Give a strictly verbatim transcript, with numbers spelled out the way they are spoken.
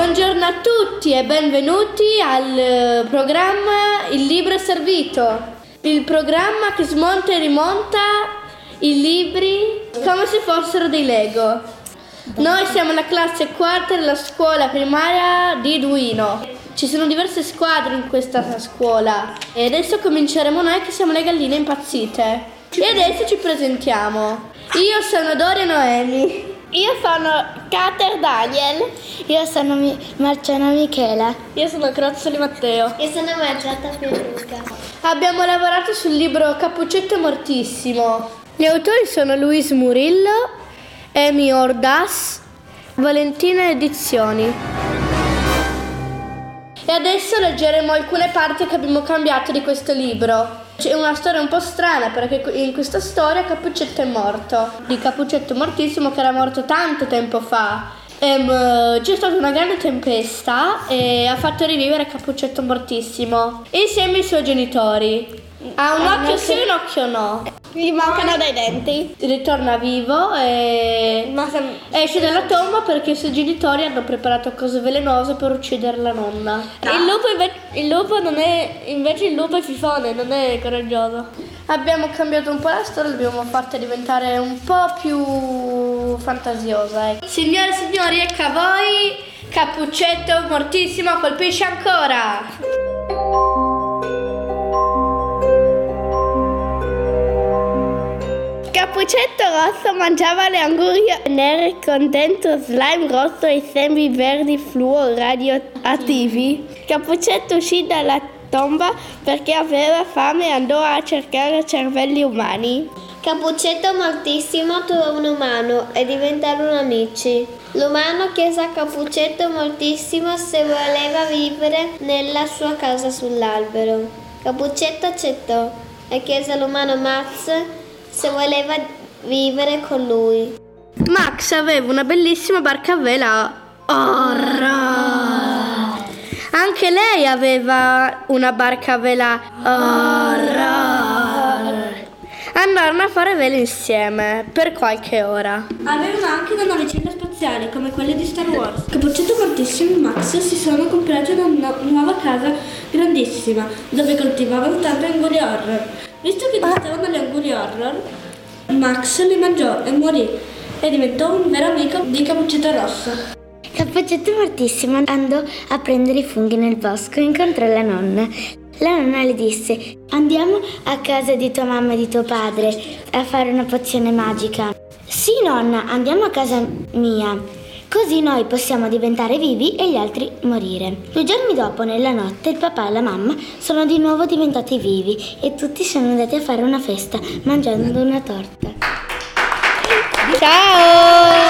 Buongiorno a tutti e benvenuti al programma Il libro è servito, il programma che smonta e rimonta i libri come se fossero dei Lego. Noi siamo la classe quarta della scuola primaria di Duino. Ci sono diverse squadre in questa scuola e adesso cominceremo noi che siamo le galline impazzite. E adesso ci presentiamo. Io sono Doria Noemi. Io sono Cater Daniel. Io sono Mi- Marciana Michela. Io sono Crozzoli Matteo. Io sono Margiotta Pierluca. Abbiamo lavorato sul libro Cappuccetto Mortissimo. Gli autori sono Luis Murillo, Emi Ordas, Valentina Edizioni. E adesso leggeremo alcune parti che abbiamo cambiato di questo libro. C'è una storia un po' strana perché in questa storia Cappuccetto è morto, di Cappuccetto Mortissimo che era morto tanto tempo fa. Ehm, c'è stata una grande tempesta e ha fatto rivivere Cappuccetto Mortissimo insieme ai suoi genitori. Ha un occhio sì e un occhio no. Gli mancano dei denti. Ritorna vivo e Ma sem- esce dalla tomba perché i suoi genitori hanno preparato cose velenose per uccidere la nonna. il lupo invece il lupo non è invece il lupo è fifone, non è coraggioso. Abbiamo cambiato un po' la storia, l'abbiamo fatta diventare un po' più fantasiosa. Ecco. Signore e signori, ecco a voi Cappuccetto Mortissimo colpisce ancora. Cappuccetto rosso mangiava le angurie nere con dentro slime rosso e semi verdi fluo radioattivi. Cappuccetto uscì dalla tomba perché aveva fame e andò a cercare cervelli umani. Cappuccetto Mortissimo trovò un umano e diventarono amici. L'umano chiese a Cappuccetto Mortissimo se voleva vivere nella sua casa sull'albero. Cappuccetto accettò e chiese all'umano Max se voleva vivere con lui. Max aveva una bellissima barca a vela horror. Anche lei aveva una barca a vela horror. Andarono a fare vele insieme per qualche ora. Avevano anche una navicella spaziale come quelle di Star Wars. Cappuccetto Mortissimo e Max si sono comprati una nu- nuova casa grandissima dove coltivavano tante angurie horror. Visto che gustavano le angurie horror, Max le mangiò e morì e diventò un vero amico di Cappuccetto Rosso. Cappuccetto Mortissimo andò a prendere i funghi nel bosco e incontrò la nonna. La nonna le disse: andiamo a casa di tua mamma e di tuo padre a fare una pozione magica. Sì nonna, andiamo a casa mia. Così noi possiamo diventare vivi e gli altri morire. Due giorni dopo, nella notte, il papà e la mamma sono di nuovo diventati vivi e tutti sono andati a fare una festa mangiando una torta. Ciao!